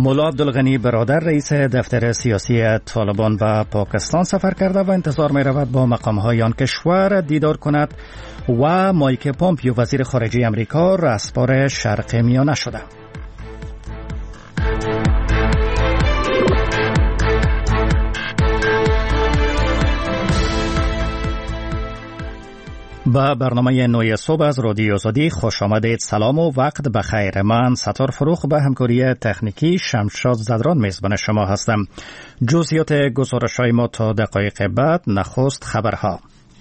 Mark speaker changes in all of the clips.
Speaker 1: ملا عبدالغنی برادر رئیس دفتر سیاسی طالبان به پاکستان سفر کرده و انتظار می رود با مقامهای آن کشور دیدار کند و مایک پامپیو وزیر خارجه امریکا رهسپار شرق میانه شده. با برنامه نوی صبح از رادیو آزادی خوش آمدید. سلام و وقت بخیر. من ستار فروخ به همکاری تکنیکی شمشاد زدران میزبان شما هستم. جزئیات گزارش‌های ما تا دقایق بعد. نخست خبرها.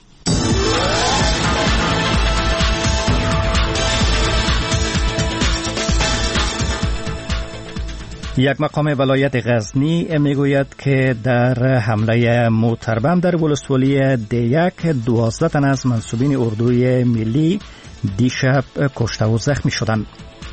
Speaker 1: یک مقام ولایت غزنی میگوید که در حمله موتربم در ولسوالی دیک 12 تن از منصوبین اردوی ملی دیشب کشته و زخمی شدند.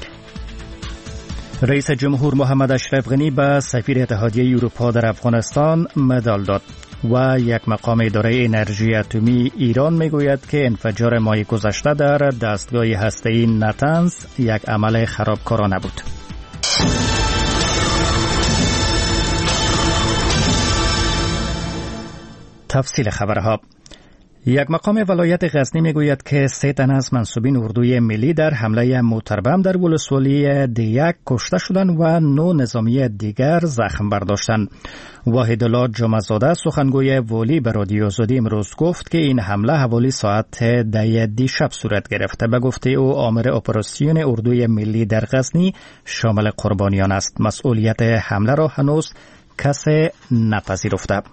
Speaker 1: رئیس جمهور محمد اشرف غنی به سفیر اتحادیه اروپا در افغانستان مدال داد و یک مقام اداره انرژی اتمی ایران میگوید که انفجار ماه گذشته در دستگاه هسته‌ای نتنز یک عمل خرابکارانه بود. تفصیل خبرها. یک مقام ولایت غزنی میگوید که 3 تن از منصوبین اردوی ملی در حمله موتربم در ولسوالی دیک کشته شدند و 9 نظامی دیگر زخم برداشتند. واحدالله جمعه‌زاده سخنگوی والی به رادیو آزادی امروز گفت که این حمله حوالی ساعت 10 دیشب صورت گرفته. به گفته او آمر اپراسیون اردوی ملی در غزنی شامل قربانیان است. مسئولیت حمله را هنوز کسی نپذیرفته.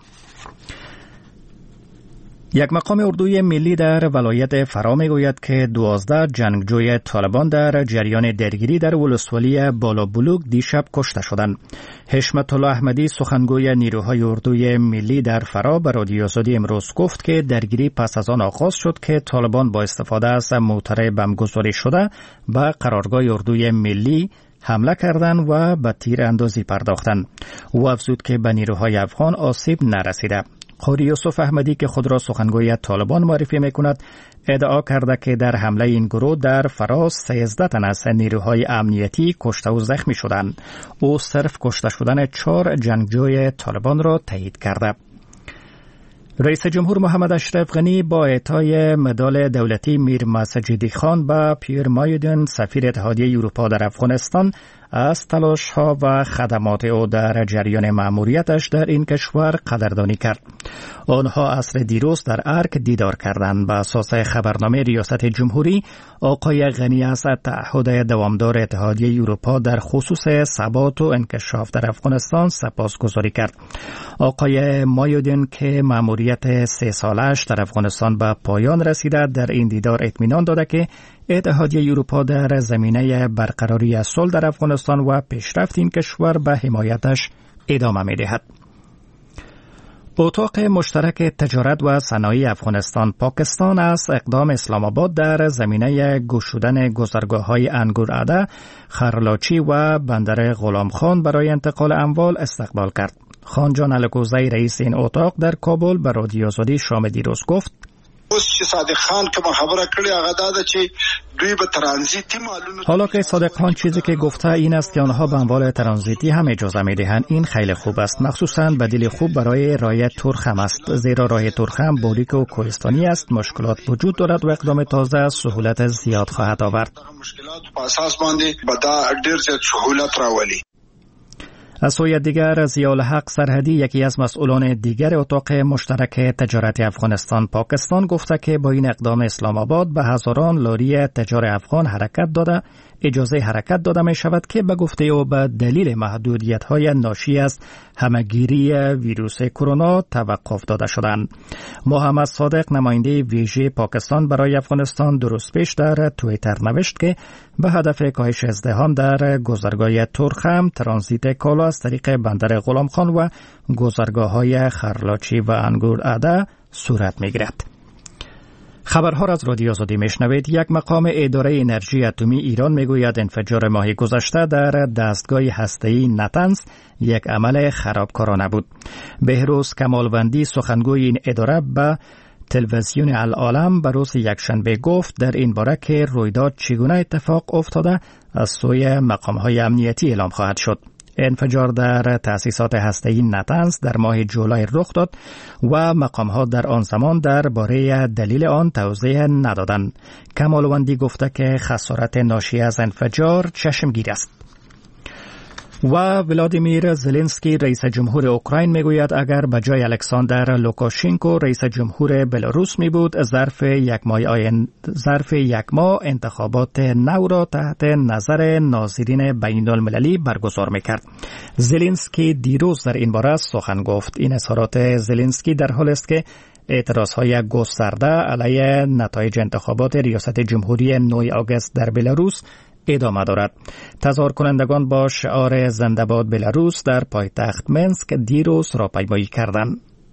Speaker 1: یک مقام اردوی ملی در ولایت فرا میگوید که 12 جنگجوی طالبان در جریان درگیری در ولسوالی بالابلوک دیشب کشته شدند. حشمت الله احمدی سخنگوی نیروهای اردوی ملی در فرا به رادیو آزادی امروز گفت که درگیری پس از آن آغاز شد که طالبان با استفاده از موتر بمبگذاری شده به قرارگاه اردوی ملی حمله کردند و به تیر اندازی پرداختند. او افزود که به نیروهای افغان آسیب نرسیده. قاری یوسف احمدی که خود را سخنگوی طالبان معرفی میکند ادعا کرده که در حمله این گروه در فراز 13 تن از نیروهای امنیتی کشته و زخمی شدند. او صرف کشته شدن 4 جنگجوی طالبان را تایید کرده. رئیس جمهور محمد اشرف غنی با اعطای مدال دولتی میر مسجدی خان به پیر مایودن سفیر اتحادیه اروپا در افغانستان از تلاش‌ها و خدمات او در جریان مأموریتش در این کشور قدردانی کرد. آنها عصر دیروز در ارک دیدار کردند. به اساس خبرنامه ریاست جمهوری، آقای غنی از تعهد دوامدار اتحادیه اروپا در خصوص ثبات و انکشاف در افغانستان سپاسگزاری کرد. آقای مایودن که مأموریت 3 سالش در افغانستان به پایان رسیده، در این دیدار اطمینان داده که اتحادیه اروپا در زمینه برقراری صلح در افغانستان و پیشرفت این کشور به حمایتش ادامه می‌دهد. اتاق مشترک تجارت و صنایع افغانستان پاکستان از اقدام اسلام آباد در زمینه گشودن گذرگاه‌های انگورعده، خرلاچی و بندر غلامخان برای انتقال اموال استقبال کرد. خانجان الکوزی رئیس این اتاق در کابل به رادیو آزادی شام دیروز گفت: حالا که صادق خان چیزی که گفته این است که آنها به اموال ترانزیتی هم اجازه می‌دهند، این خیلی خوب است. مخصوصاً بدیل خوب برای راه ترخم است، زیرا راه ترخم باریک و کوهستانی است، مشکلات وجود دارد و اقدام تازه سهولت زیاد خواهد آورد. از سوی دیگر ضیاءالحق سرحدی یکی از مسئولان دیگر اتاق مشترک تجارت افغانستان پاکستان گفته که با این اقدام اسلام آباد به هزاران لاری تجار افغان اجازه حرکت داده می شود که به گفته او به دلیل محدودیت‌های ناشی از همه‌گیری ویروس کرونا توقف داده شدند. محمد صادق نماینده ویژه پاکستان برای افغانستان درست پیش در توییتر نوشت که به هدف کاهش ازدحام در گذرگاه ترخم، ترانزیت کالا از طریق بندر غلامخان و گذرگاه‌های خرلاچی و انگورعده صورت می‌گیرد. خبرها را از رادیو آزادی میشنوید. یک مقام اداره انرژی اتمی ایران میگوید انفجار ماه گذشته در دستگاه هسته‌ای نتنز یک عمل خرابکارانه بود. بهروز کمالوندی سخنگوی این اداره به تلویزیون العالم به روز یکشنبه گفت در این باره که رویداد چگونه اتفاق افتاده از سوی مقام‌های امنیتی اعلام خواهد شد. انفجار در تأسیسات هسته‌ای نتنز در ماه جولای رخ داد و مقام‌ها در آن زمان درباره دلیل آن توضیح ندادند. کمالوندی گفته که خسارت ناشی از انفجار چشمگیر است. و ولادیمیر زلنسکی رئیس جمهور اوکراین میگوید اگر به جای الکساندر لوکاشنکو رئیس جمهور بلاروس می بود ظرف یک ماه انتخابات نو را تحت نظر ناظرین بین المللی برگزار میکرد. زلنسکی دیروز در این باره سخن گفت. این اظهارات زلنسکی در حال است که اعتراضهای گسترده علیه نتایج انتخابات ریاست جمهوری 9 آگوست در بلاروس ادامه دارد. تظاهر کنندگان با شعار زنده باد بلاروس در پایتخت منسک دیروز راهپیمایی کردند.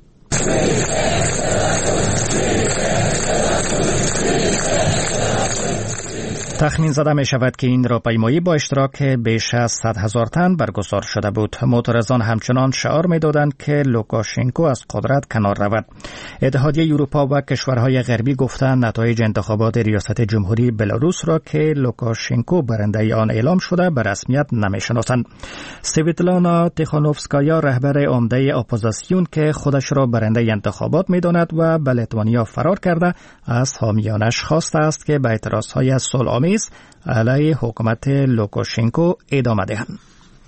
Speaker 1: تخمین زده می شود که این راهپیمایی با اشتراک بیش از 100,000 تن برگزار شده بود. معترضان همچنان شعار می دادند که لوکاشنکو از قدرت کنار رود. اتحادیه اروپا و کشورهای غربی گفتند نتایج انتخابات ریاست جمهوری بلاروس را که لوکاشنکو برنده آن اعلام شده به رسمیت نمی شناسند. سویتلانا تیخانوفسکایا رهبر عمده اپوزیسیون که خودش را برنده انتخابات می داند و به لیتوانیا فرار کرده از حامیانش خواسته است که به اعتراضهای صلح‌آمیز علیه حکومت لوکاشنکو ادامه دهند.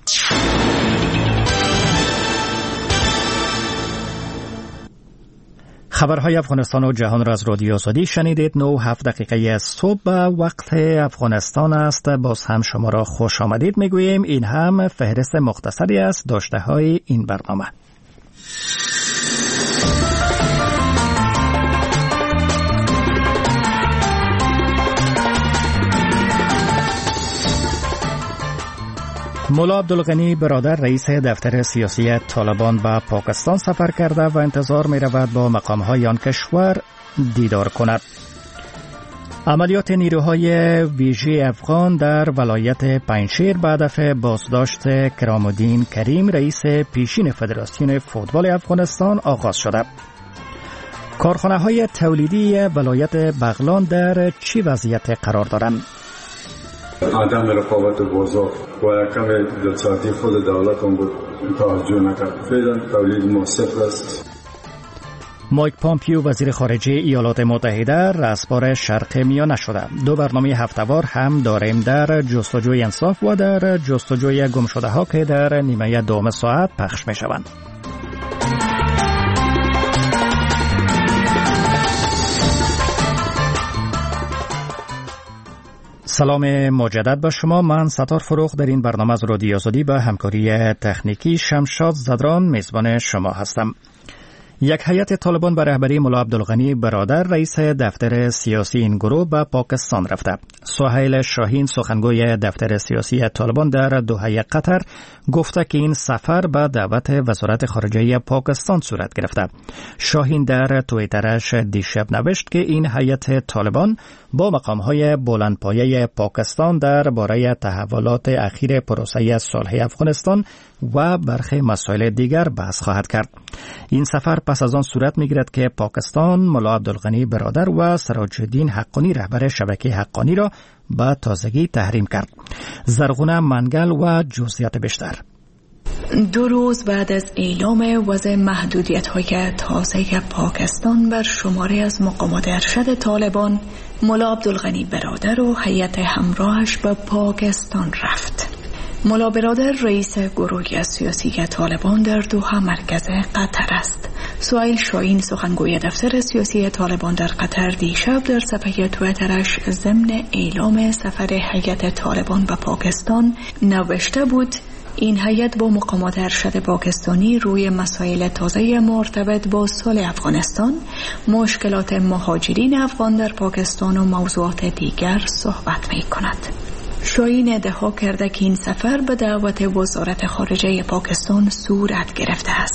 Speaker 1: خبرهای افغانستان و جهان را از رادیو آزادی شنیدید. 9:07 صبح وقت افغانستان است. باز هم شما را خوش آمدید میگوییم. این هم فهرست مختصری از داشته های این برنامه. مولا عبدالغنی برادر رئیس دفتر سیاسی طالبان به پاکستان سفر کرده و انتظار می رود با مقام‌های آن کشور دیدار کند. عملیات نیروهای ویژه افغان در ولایت پنجشیر به هدف بازداشت کرامالدین کریم رئیس پیشین فدراسیون فوتبال افغانستان آغاز شده. کارخانه‌های تولیدی ولایت بغلان در چه وضعیت قرار دارند؟
Speaker 2: عدم رقابت بازار و کم اقتصادی خود دولت هم بود توجه نکرد. فعلا تولید موثق است.
Speaker 1: مایک پامپیو وزیر خارجه ایالات متحده رهبر شرق میانه شده. 2 برنامه هفته‌وار هم داریم در جستجوی انصاف و در جستجوی گمشده ها که در نیمه دوم ساعت پخش می شوند. سلام مجدد به شما. من ستار فروخ در این برنامه از رادیو آزادی به همکاری تکنیکی شمشاد زدران میزبان شما هستم. یک هیئت طالبان به رهبری مولا عبدالغنی برادر رئیس دفتر سیاسی این گروه به پاکستان رفته. سهیل شاهین سخنگوی دفتر سیاسی طالبان در دوحه قطر گفته که این سفر به دعوت وزارت خارجه پاکستان صورت گرفته. شاهین در توییترش دیشب نوشت که این هیئت طالبان با مقام‌های بلندپایه پاکستان درباره تحولات اخیر پروسه صلح افغانستان و برخی مسائل دیگر بحث خواهد کرد. این سفر پس از آن صورت می‌گیرد که پاکستان مولا عبدالغنی برادر و سراج الدین حقانی رهبر شبکه حقانی را به تازگی تحریم کرد. زرغونه منگل و جزئیات بیشتر.
Speaker 3: 2 روز بعد از اعلام وضع محدودیت‌های تازه پاکستان بر شماری از مقامات ارشد طالبان، مولا عبدالغنی برادر و هیئت همراهش به پاکستان رفت. مولا برادر رئیس گروه سیاسی طالبان در دوحه مرکز قطر است. سهیل شاهین سخنگوی دفتر سیاسی طالبان در قطر دیشب در صفحه توییترش ضمن اعلام سفر هیئت طالبان به پاکستان نوشته بود: این هیئت با مقامات ارشد پاکستانی روی مسائل تازه مرتبط با صلح افغانستان، مشکلات مهاجرین افغان در پاکستان و موضوعات دیگر صحبت می کند. شاهین ادعا کرده که این سفر به دعوت وزارت خارجه پاکستان صورت گرفته است.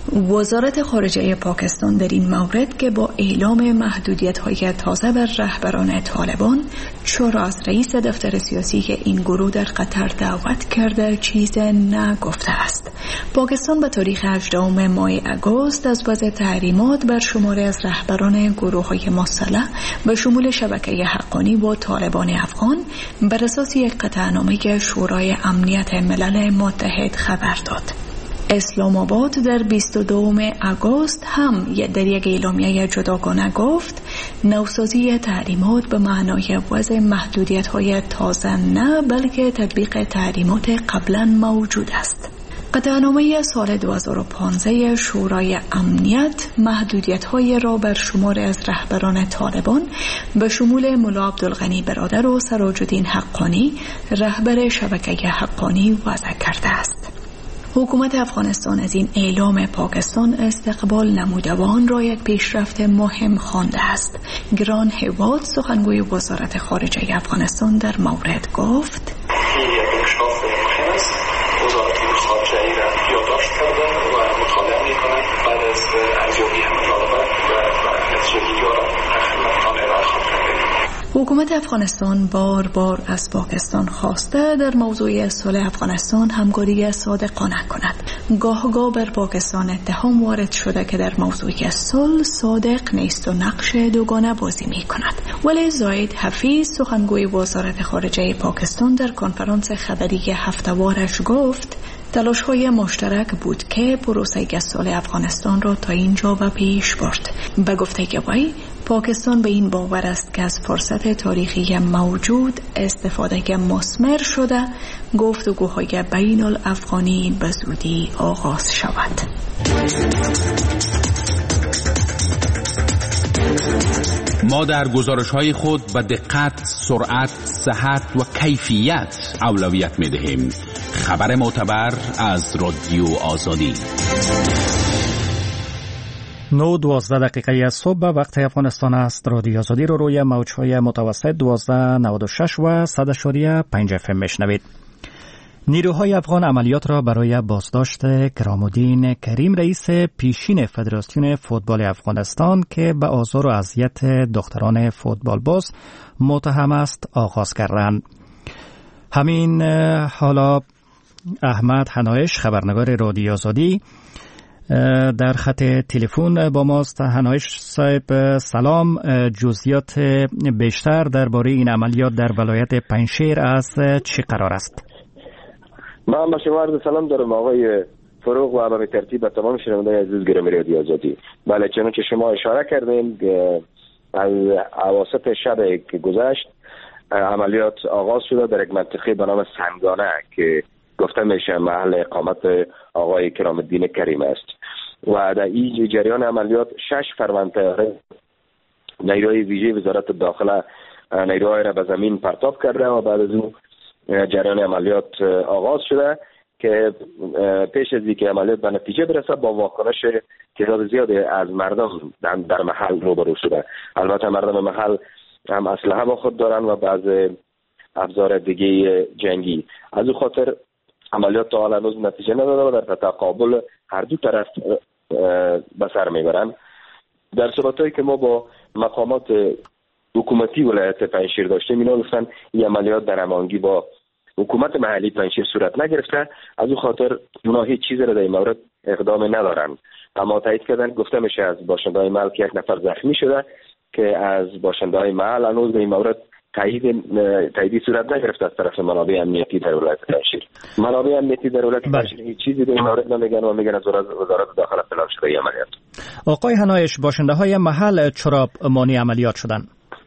Speaker 3: وزارت خارجه پاکستان در این مورد که با اعلام محدودیت‌های تازه بر رهبران طالبان چرا از رئیس دفتر سیاسی که این گروه در قطر دعوت کرده چیز نگفته است. پاکستان به تاریخ 18 ماه اگست از وضع تحریمات بر شماری از رهبران گروه‌های مسلح به شمول شبکه حقانی با طالبان افغان بر اساس یک قطعنامه شورای امنیت ملل متحد خبر داد. اسلام آباد در 22 آگوست هم در یک اعلامیه جداگانه گفت نوسازی تحریمات به معنای وضع محدودیت‌های تازه نه بلکه تطبیق تحریمات قبلا موجود است. قطعنامه سال 2015 شورای امنیت محدودیت‌های را بر شمار از رهبران طالبان به شمول ملا عبدالغنی برادر و سراج الدین حقانی رهبر شبکه حقانی وضع کرده است. حکومت افغانستان از این اعلام پاکستان استقبال نموده و آن را یک پیشرفت مهم خوانده است. گران هواد سخنگوی وزارت خارجه افغانستان در مورد گفت:
Speaker 4: وزارت خارجه را یادداشت کرده و مطالعه می‌کنند بعد از ارزیابی مطالبات و نتیجه‌گیری را مطالعه را خواهد کرد.
Speaker 3: حکومت افغانستان بار از پاکستان خواسته در موضوع صلح افغانستان همکاری صادقانه کند. گاه بر پاکستان اتهام وارد شده که در موضوع صلح صادق نیست و نقش دوگانه بازی می کند. ولی زاید حفیظ سخنگوی وزارت خارجه پاکستان در کنفرانس خبری هفته‌وارش گفت تلاش‌های مشترک بود که پروسه صلح افغانستان را تا اینجا به پیش برد. به گفته وی پاکستان به این باور است که از فرصت تاریخی موجود استفاده مثمر شده گفتگوهای بین الافغانی به زودی آغاز شود.
Speaker 5: ما در گزارش‌های خود به دقت، سرعت، صحت و کیفیت اولویت می‌دهیم. خبر معتبر از رادیو آزادی.
Speaker 1: 9:12 صبح وقت افغانستان است. رادیو آزادی رو روی موج‌های متوسط 1296 و 100.5 FM میشنوید. نیروهای افغان عملیات را برای بازداشت کرامالدین کریم رئیس پیشین فدراسیون فوتبال افغانستان که به آزار و اذیت دختران فوتبال باز متهم است آغاز کردند. همین حالا احمد حنایش خبرنگار رادیو آزادی در خط تلفن با ماست. حنایش صاحب سلام، جزئیات بیشتر درباره این عملیات در ولایت پنجشیر از چه قرار است؟
Speaker 6: من با شما عرض سلام دارم آقای فروغ و به ترتیب تمام شنوندگان عزیز گرامی رادیو آزادی. بله، چنانچه شما اشاره کردین از اواسط شب که گذشت عملیات آغاز شده در یک منطقه به نام سنگانه که گفته میشه محل اقامت آقای کرامالدین کریم است و در این جریان عملیات 6 فرمان طیاره نیروی ویژه وزارت داخله نیروهای را به زمین پرتاب کرده و بعد از اون جریان عملیات آغاز شده که پیش از اینکه عملیات به نتیجه برسه با واکنش تعداد زیادی از مردم در محل روبرو شده. البته مردم محل هم اسلحه با خود دارن و بعض ابزار دیگه جنگی. از اون خاطر عملیات تا حال هنوز نتیجه نداده و در تقابل هر دو طرف به سر میبرن. در صحبتایی که ما با مقامات حکومتی ولایت پنجشیر داشتیم اینا گفتن این عملیات در هماهنگی با حکومت محلی پنجشیر صورت نگرفته، از اون خاطر اونا هیچ چیزی را در این مورد اقدام ندارن. اما تایید کردن گفته میشه از باشنده‌های محل که یک نفر زخمی شده که از باشنده‌های محل هنوز در این مورد تاییدی صورت نگرفته از طرف منابع امنیتی در ولایت پنجشیر. منابع امنیتی در ولایت پنجشیر هیچ چیزی در این مورد نمیگن و میگن از وزارت داخله اطلاع شده این عملیات.
Speaker 1: آقای حنایش، باشنده‌های محل چرا مانع عملیات شدن؟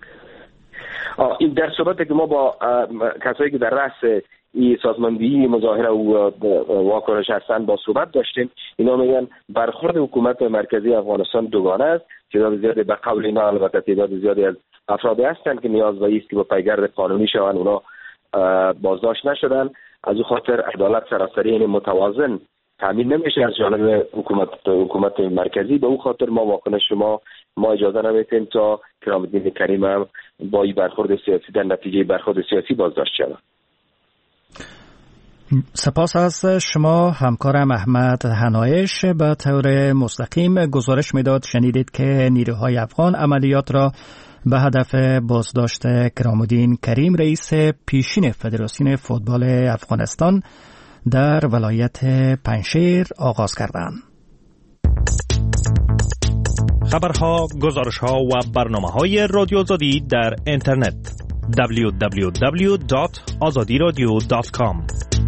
Speaker 6: این در صحبتی که ما با کسایی که در رأس این سازماندهی مظاهره و واکنش هستند با صحبت داشتیم، اینا میگن برخورد حکومت مرکزی افغانستان دوگانه است. تعداد زیادی به قول اینا البته تعداد زیادی از افرادی هستند که نیاز به است که با پیگرد قانونی شوند، اونا بازداشت نشدن. از اون خاطر عدالت سراسری یعنی متوازن تامین نمیشه از جانب حکومت مرکزی. به اون خاطر ما واکنش ما اجازه نمیدیم تا کرامالدین کریم هم با این برخورد سیاسی در نتیجه برخورد سیاسی بازداشت شود.
Speaker 1: سپاس از شما. همکارم احمد هنایش به طور مستقیم گزارش میداد. شنیدید که نیروهای افغان عملیات را به هدف بازداشت کرامالدین کریم رئیس پیشین فدراسیون فوتبال افغانستان در ولایت پنجشیر آغاز کردند.
Speaker 7: خبرها، گزارشها و برنامه‌های رادیو آزادی در اینترنت www.azadiradio.com.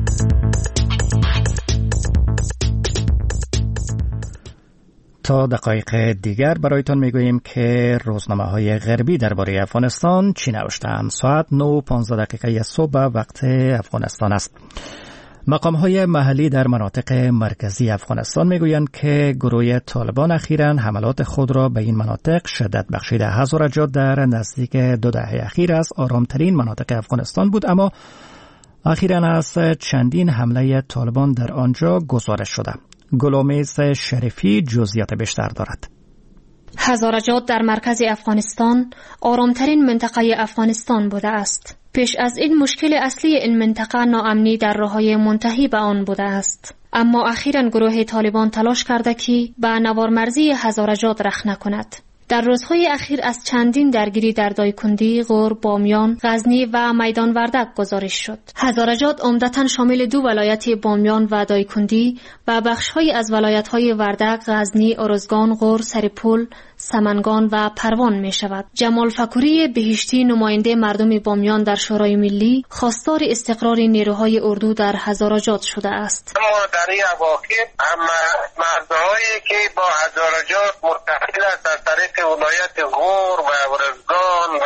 Speaker 1: تا دقایق دیگر برایتان میگوییم که روزنامه‌های غربی درباره افغانستان چی نوشتند. ساعت 9:15 صبح وقت افغانستان است. مقام‌های محلی در مناطق مرکزی افغانستان میگویند که گروه طالبان اخیراً حملات خود را به این مناطق شدت بخشیده. هزارجات در نزدیک 2 دهه اخیر از آرامترین مناطق افغانستان بود، اما اخیراً از چندین حمله طالبان در آنجا گزارش شده. گلامیز شریفی جزئیات بیشتر دارد.
Speaker 8: هزارجات در مرکز افغانستان آرامترین منطقه افغانستان بوده است. پیش از این مشکل اصلی این منطقه ناامنی در راههای منتهی به آن بوده است. اما اخیراً گروه طالبان تلاش کرده که به نوارمرزی هزارجات رخنه کند. در روزهای اخیر از چندین درگیری در دایکندی، غور، بامیان، غزنی و میدان وردک گزارش شد. هزارجات عمدتاً شامل 2 ولایت بامیان و دایکندی و بخش‌های از ولایت‌های وردک، غزنی، ارزگان، غور، سرپل، سمنگان و پروان می شود. جمال فکوری بهشتی نماینده مردم بامیان در شورای ملی خواستار استقرار نیروهای اردو در هزارجات شده است.
Speaker 9: اما در این اواخر مرزهایی که با هزارجات متصل است از طریق ولایت غور و ارزگان و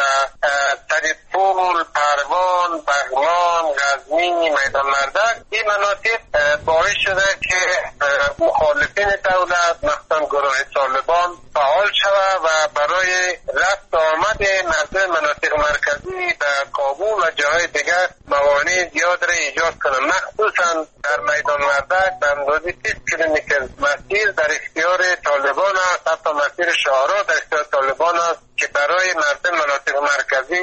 Speaker 9: سرپل، پروان، بغلان، غزنی، میدان وردک، این مناطق باعث شده که مخالفین دولت مخصوصا گروه طالبان فعال شود و برای رفت آمد مردم مناطق مرکزی به کابل و جاهای دیگر موانع زیاد را ایجاد کنند. مخصوصا در میدان وردک به اندازه 30 کیلومتر مسیر در اختیار طالبان است، حتی مسیر شاهراه در اختیار طالبان است که برای مردم مناطق مرکزی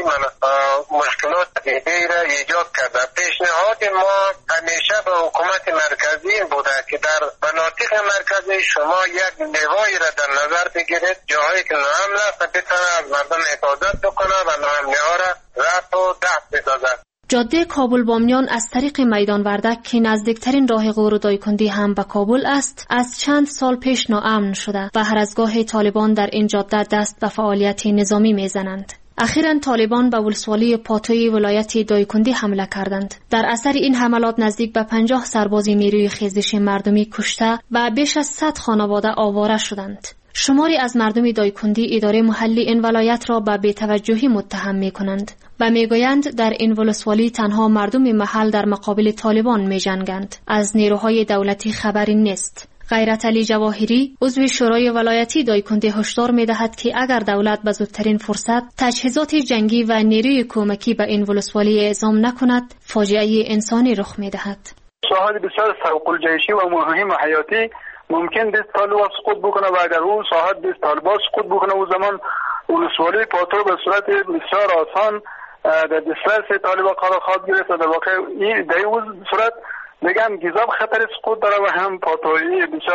Speaker 9: مشکلات دیگری را ایجاد کرده. پیشنهاد ما همیشه به حکومت مرکزی بوده که در مناطق مرکزی شما یک لوایی را در نظر بگیرید، جاهایی که ناامن است بتونه از مردم حفاظت بکنه و ناامنی‌ها را رفع و دفع بدهد.
Speaker 8: جاده کابل بامیان از طریق میدان وردک که نزدیکترین راه غور و دایکندی هم به کابل است، از چند سال پیش ناامن شده و هر از گاه طالبان در این جاده دست به فعالیت نظامی میزنند. اخیراً طالبان به ولسوالی پاتوی ولایت دایکندی حمله کردند. در اثر این حملات نزدیک به 50 سرباز نیروی خیزش مردمی کشته و بیش از 100 خانواده آواره شدند. شماری از مردم دایکندی اداره محلی این ولایت را به بی‌توجهی متهم می‌کنند و میگویند در این ولسوالی تنها مردم محل در مقابل طالبان می‌جنگند. از نیروهای دولتی خبری نیست. غیرت علی جواهری عضو شورای ولایتی دایکندی هشدار می‌دهد که اگر دولت به زودترین فرصت تجهیزات جنگی و نیروی کمکی به این ولسوالی اعزام نکند، فاجعه انسانی رخ می‌دهد.
Speaker 10: شواهد بسیار فوق‌الجیشی و مهم و حیاتی ممکن است طالبان سقوط بکنه و اگر اون ساحت است طالبان سقوط بکنه او زمان ولسوالی پاتو به صورت بسیار آسان در دسترس طالبان قرار خواهد گرفت و در واقع این در این صورت دیگه هم گیزاب خطر سقوط داره و هم پاتویی بسیار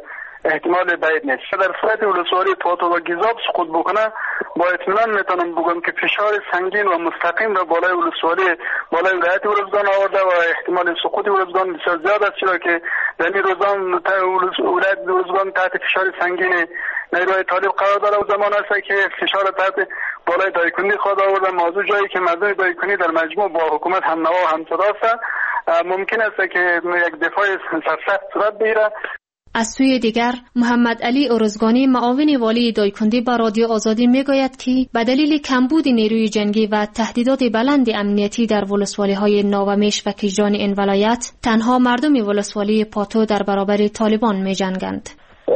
Speaker 10: احتمال بعید نیست. در صورت ولسوالی پاتو و گیزاب سقوط بکنه با اطمینان میتونم بگم که فشار سنگین و مستقیم را بالای ولسوالی بالای ولایت ارزگان آورده و احتمال سقوط ارزگان بسیار زیاد است، چرا که در این روزان ولایت ارزگان تحت فشار سنگین نیروهای طالب قرار داره و زمان است که فشار تحت بالای دایکندی خواهد آورده. موضوع جایی که مردم دایکندی در مجموع با حکومت هم نوا و هم صدا است، ممکن است که یک دفاع سرسخت صورت بگیرد.
Speaker 8: از سوی دیگر محمد علی ارزگانی معاون والی دایکندی با رادیو آزادی میگوید که به دلیل کمبود نیروی جنگی و تهدیدات بلند امنیتی در ولسوالی‌های ناومیش و کیجان این ولایت تنها مردم ولسوالی پاتو در برابر طالبان می‌جنگند.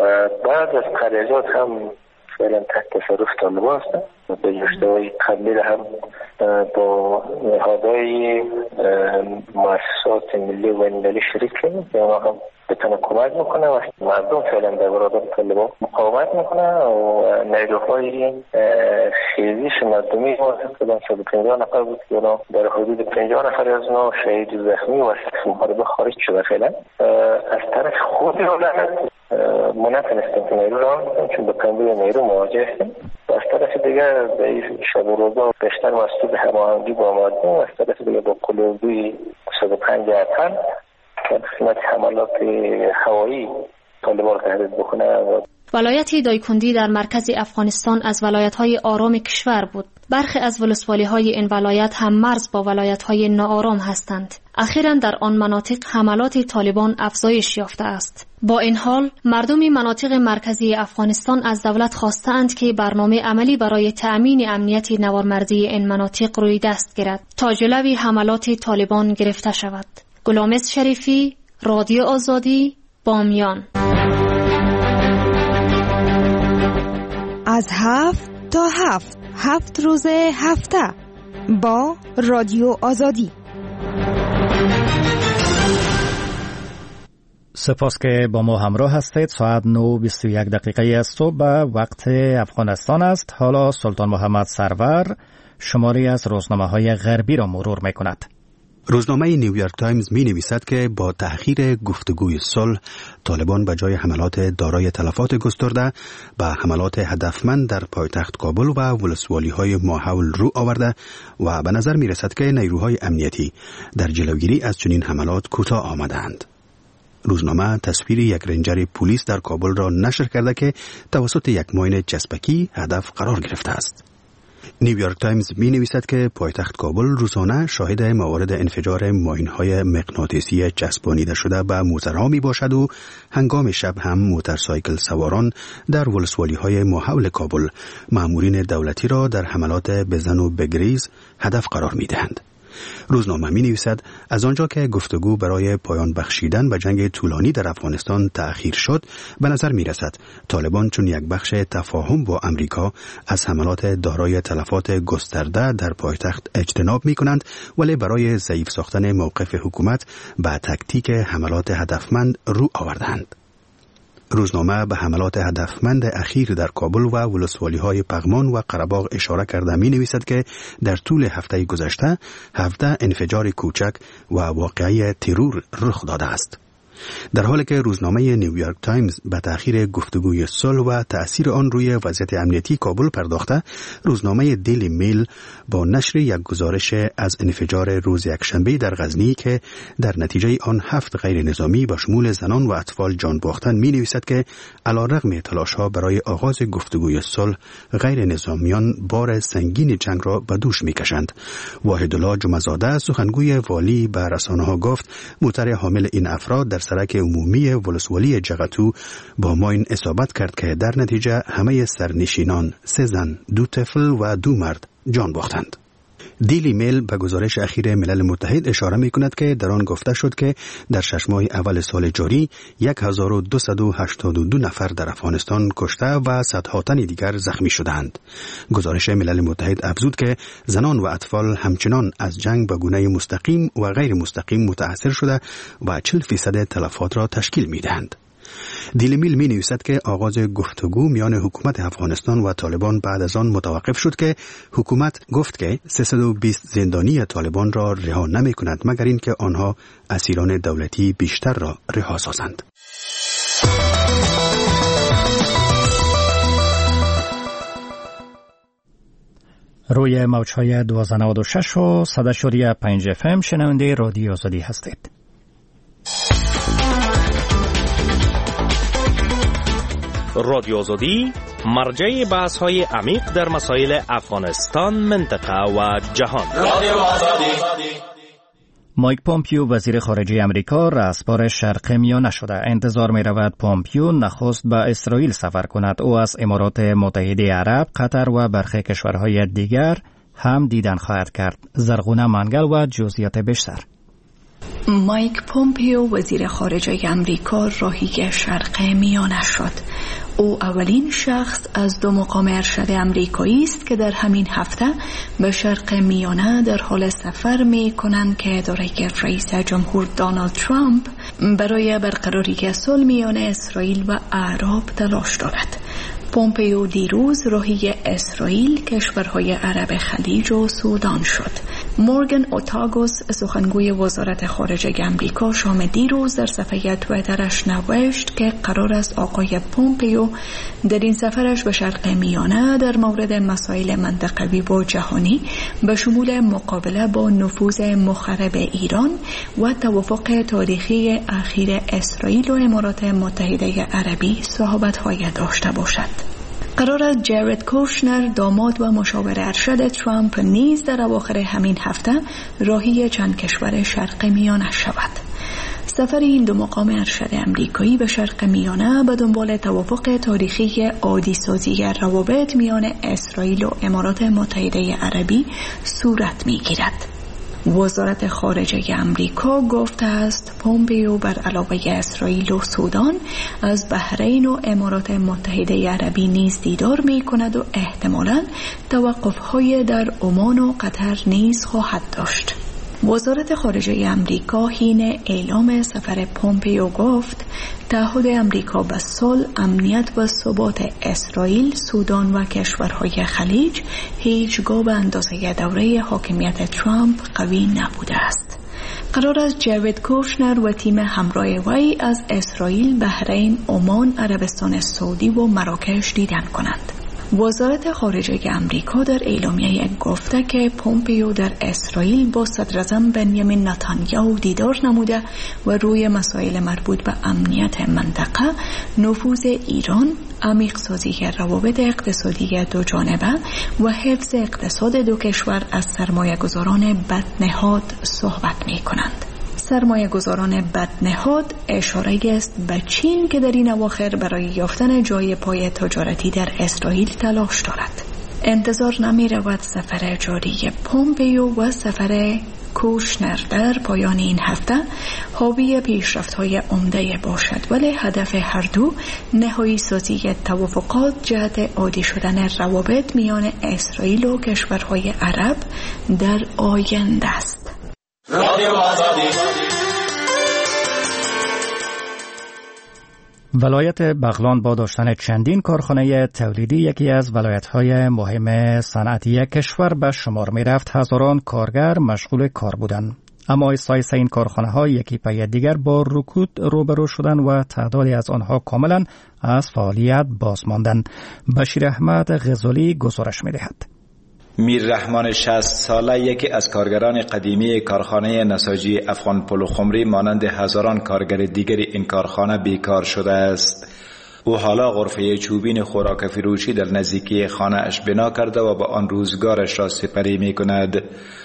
Speaker 6: بعض از قریات هم فعلا تحت تصرف طالبان هستند و به جفته‌های قبلی هم با نهادهای مؤسسات ملی و بین‌المللی شریک کردیم که ما هم
Speaker 9: بتونه کمک میکنه و مردم فعلا در برابر طالبان مقاومت میکنه و نیروهای خیزیش مردمی واضح کردن 150 نفر بود که اونا در حدود 50 نفر از اونا شهید زخمی و از محاربه خارج شده. فعلا از طرف خود دولت ما نتونستیم که نیرو را میکنیم چون به کمبود نیرو مواجه هستیم و از طرف دیگر در شب و روزا بیشتر مسئول هماهنگی با مردم و از طرف دیگر با قلوبی 105 اتن در قسمت حملات هوایی طالبان را تهدید بکنه.
Speaker 8: ولایت دایکندی در مرکز افغانستان از ولایت‌های آرام کشور بود. برخی از ولسوالی‌های این ولایت هم مرز با ولایت‌های ناآرام هستند. اخیراً در آن مناطق حملات طالبان افزایش یافته است. با این حال مردم مناطق مرکزی افغانستان از دولت خواستند که برنامه عملی برای تأمین امنیت نوارمردی این مناطق روی دست گیرد تا جلوی حملات طالبان گرفته شود. گلامز شریفی، رادیو آزادی، بامیان.
Speaker 11: از 7 تا 7 روز هفته با رادیو آزادی.
Speaker 1: سپاس که با ما همراه هستید. ساعت 9:21 از صبح وقت افغانستان است. حالا سلطان محمد سرور شماری از روزنامه‌های غربی را مرور می‌کند.
Speaker 12: روزنامه نیویورک تایمز می نویسد که با تأخیر گفتگوی صلح طالبان به جای حملات دارای تلفات گسترده به حملات هدفمند در پایتخت کابل و ولسوالی‌های ماحول رو آورده و به نظر می رسد که نیروهای امنیتی در جلوگیری از چنین حملات کوتاه آمدند. روزنامه تصویر یک رنجر پلیس در کابل را نشر کرده که توسط یک ماین چسبکی هدف قرار گرفته است. نیویورک تایمز می نویسد که پایتخت کابل روزانه شاهد موارد انفجار ماین‌های مغناطیسی چسبانیده شده به موترها می باشد و هنگام شب هم موتورسایکل سواران در ولسوالی‌های ماحول کابل مامورین دولتی را در حملات بزن و بگریز هدف قرار می دهند. روزنامه می نویسد از آنجا که گفتگو برای پایان بخشیدن به جنگ طولانی در افغانستان تأخیر شد، به نظر می رسد طالبان چون یک بخش تفاهم با امریکا از حملات دارای تلفات گسترده در پایتخت اجتناب می کنند، ولی برای ضعیف ساختن موقف حکومت به تکتیک حملات هدفمند رو آوردند. روزنامه به حملات هدفمند اخیر در کابل و ولسوالی‌های پغمان و قره‌باغ اشاره کرده می نویسد که در طول هفته گذشته 17 انفجار کوچک و واقعه ترور رخ داده است. در حالی که روزنامه نیویورک تایمز به تأخیر گفتگوی صلح و تأثیر آن روی وضعیت امنیتی کابل پرداخته، روزنامه دیلی میل با نشر یک گزارش از انفجار روز یکشنبه در غزنی که در نتیجه آن 7 غیر نظامی با شمول زنان و اطفال جان باختند می نویسد که علیرغم تلاش‌ها برای آغاز گفتگوی صلح، غیر نظامیان بار سنگین جنگ را به دوش می کشند. واحدالله جمعه‌زاده سخنگوی والی به رسانه‌ها گفت موتر حامل این افراد در سرک عمومی ولسوالی جغتو با ماین اصابت کرد که در نتیجه همه سرنشینان 3 زن، 2 طفل و 2 مرد جان باختند. دیلی میل به گزارش اخیر ملل متحد اشاره می کند که در آن گفته شد که در 6 ماه اول سال جاری 1282 نفر در افغانستان کشته و صدها تن دیگر زخمی شدند. گزارش ملل متحد افزود که زنان و اطفال همچنان از جنگ به گونه مستقیم و غیر مستقیم متاثر شده و 40% تلفات را تشکیل می دهند. دیلی میل می نویسد که آغاز گفتگو میان حکومت افغانستان و طالبان بعد از آن متوقف شد که حکومت گفت که 320 زندانی طالبان را رها نمی کند مگر اینکه آنها اسیران دولتی بیشتر را رها سازند.
Speaker 1: روی موج‌های 1296 و 100.5 FM شنونده رادیو آزادی هستید.
Speaker 7: رادیو آزادی مرجع بحث‌های عمیق در مسائل افغانستان، منطقه و جهان. رادیو آزادی.
Speaker 1: مایک پومپیو وزیر خارجه امریکا رسپار شرق میانه شده. انتظار می رود پومپیو نخست به اسرائیل سفر کند. او از امارات متحده عرب، قطر و برخی کشورهای دیگر هم دیدن خواهد کرد. زرغونه منگل و جزئیات بیشتر.
Speaker 3: مایک پومپیو وزیر خارجه امریکا راهی شرق میانه شد. او اولین شخص از 2 مقام ارشد امریکایی است که در همین هفته به شرق میانه در حال سفر می کنند که اداره رئیس جمهور دونالد ترامپ برای برقراری صلح میان اسرائیل و اعراب تلاش دارد. پومپئو دیروز راهی اسرائیل، کشورهای عرب خلیج و سودان شد. مورگان اوتاگوس سخنگوی وزارت خارجه آمریکا شام دیروز در صفحه توییترش نوشت که قرار است آقای پومپئو در این سفرش به شرق میانه در مورد مسائل منطقوی و جهانی به شمول مقابله با نفوذ مخرب ایران و توافق تاریخی اخیر اسرائیل و امارات متحده عربی صحبت‌های داشته باشد. قرار است جارد کوشنر، داماد و مشاور ارشد ترامپ، نیز در اواخر همین هفته راهی چند کشور شرق میانه شود. سفر این دو مقام ارشد امریکایی به شرق میانه به دنبال توافق تاریخی عادی سازی روابط میان اسرائیل و امارات متحده عربی صورت می‌گیرد. وزارت خارجه امریکا گفته است پومپئو بر علاوه اسرائیل و سودان از بحرین و امارات متحده عربی نیز دیدار می کند و احتمالاً توقف‌های در عمان و قطر نیز خواهد داشت. وزارت خارجه امریکا حین اعلام سفر پومپئو گفت تعهد امریکا به صلح، امنیت و ثبات اسرائیل، سودان و کشورهای خلیج هیچگاه به اندازه دوره حاکمیت ترامپ قوی نبوده است. قرار است جارد کوشنر و تیم همراه وی از اسرائیل، بحرین، عمان، عربستان سعودی و مراکش دیدن کنند. وزارت خارجه امریکا در اعلامیه گفته که پومپئو در اسرائیل با صدراعظم بنیامین نتانیاهو دیدار نموده و روی مسائل مربوط به امنیت منطقه، نفوذ ایران، عمیق سازی روابط اقتصادی دو جانبه و حفظ اقتصاد دو کشور از سرمایه‌گذاران بدنهاد صحبت می‌کنند. سرمایه‌گذاران بدنهاد اشاره است به چین که در این اواخر برای یافتن جای پای تجارتی در اسرائیل تلاش دارد. انتظار نمی رود سفر جاری پومپئو و سفر کوشنر در پایان این هفته حاوی پیشرفت‌های عمده باشد، ولی هدف هر دو نهایی سازی توافقات جهت عادی شدن روابط میان اسرائیل و کشورهای عرب در آینده است.
Speaker 1: ولایت بغلان با داشتن چندین کارخانه تولیدی یکی از ولایت‌های مهم صنعتی کشور به شمار می‌رفت. هزاران کارگر مشغول کار بودند. اما سایس این کارخانه‌ها یکی پی دیگر با رکود روبرو شدند و تعدادی از آنها کاملا از فعالیت باز ماندند. بشیر احمد غزالی گزارش می‌دهد.
Speaker 13: میر رحمان 60 ساله یکی از کارگران قدیمی کارخانه نساجی افغان پلو خمری مانند هزاران کارگر دیگر این کارخانه بیکار شده است. او حالا غرفه چوبین خوراک فروشی در نزدیکی خانه اش بنا کرده و با آن روزگارش را سپری می کند.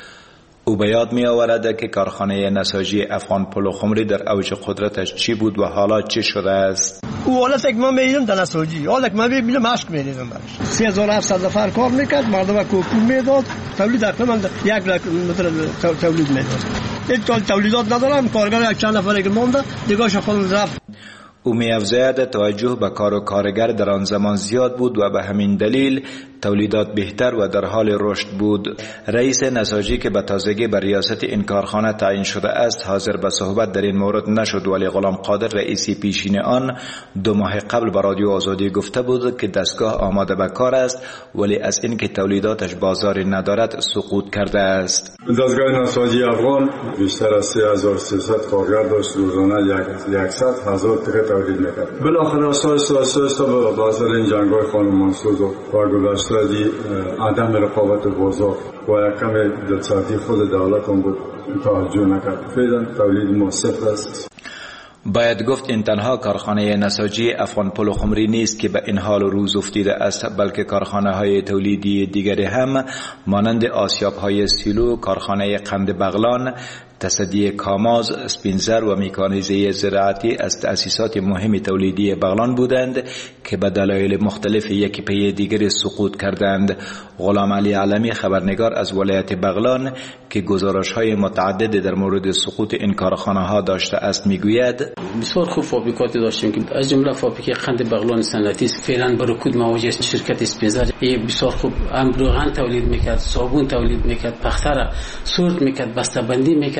Speaker 13: او به یاد می آورد که کارخانه نساجی افغان پلو خمری در اوج قدرتش چی بود و حالا چی شده است.
Speaker 14: او حالا که من میدیدم در نساجی، حالا که من میبینم مشک میدیدم برش 3700 نفر کار میکرد، مردم کوکو میداد، تولید در من 1 لک متر تولید میداد. هیچ تولیدات ندارم، کارگر یک چند نفره که مونده دیگه خودم رفت.
Speaker 13: او می‌افزاید توجه به کار و کارگر در آن زمان زیاد بود و به همین دلیل تولیدات بهتر و در حال رشد بود. رئیس نساجی که به تازگی به ریاست این کارخانه تعیین شده است حاضر به صحبت در این مورد نشد، ولی غلام قادر رئیسی پیشین آن 2 ماه قبل به رادیو آزادی گفته بود که دستگاه آماده به کار است، ولی از اینکه تولیداتش بازاری ندارد سقوط کرده است.
Speaker 2: دستگاه نساجی افغان بیشتر از 3300 کارگر داشت، روزانه 100,000 تکه تولید میکرد. بالاخره اساس به بازار این جنگ‌های خانمانسوز و گذشته عدم رقابت بازار و یکم دلسردی خود دولت هم بود توجه نکرد. فعلا تولید ما صفر است.
Speaker 13: باید گفت این تنها کارخانه نساجی افغان پلو خمری نیست که به این حال روز افتیده است، بلکه کارخانه های تولیدی دیگری هم مانند آسیاب های سیلو، کارخانه قند بغلان، تصدی کاماز، اسپینزر و میکانیزه زراعتی از تأسیسات مهم تولیدی بغلان بودند که به دلایل مختلف یکی پی دیگر سقوط کردند. غلام علی علمی خبرنگار از ولایت بغلان که گزارش‌های متعدد در مورد سقوط این کارخانه‌ها داشته است میگوید
Speaker 15: بسیار خوب فابریکاتی داشتیم که از جمله فابریکه قند بغلان صنعتی فعلا به رکود مواجه است. شرکت اسپینزر بسیار خوب روغن تولید میکرد، صابون تولید میکرد، پختر سورت میکرد، بسته‌بندی میکرد.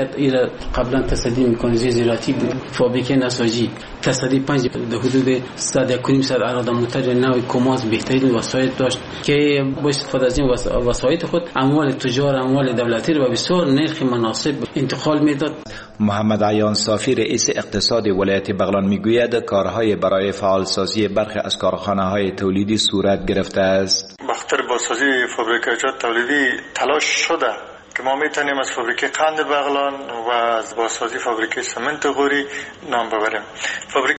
Speaker 15: هیئت ایرا قبلا تصدی میکنه زیراتی بود فابریکه نساجی تصدی 5 حدود 100 اراده موتور نوع کماز بهترین وسایل داشت که با استفاده از این وسایل خود اموال تجار اموال دولتی رو به بسیار نرخ مناسب انتقال میداد.
Speaker 13: محمد عیان صافی رئیس اقتصاد ولایت بغلان میگوید کارهای برای فعالسازی برخی از کارخانه‌های تولیدی صورت گرفته است.
Speaker 2: بخاطر بازسازی فابریکه‌جات تولیدی تلاش شده که ما میتونیم از فابریکه قند بغلان و از بازسازی فابریکه سمنت غوری نام ببریم.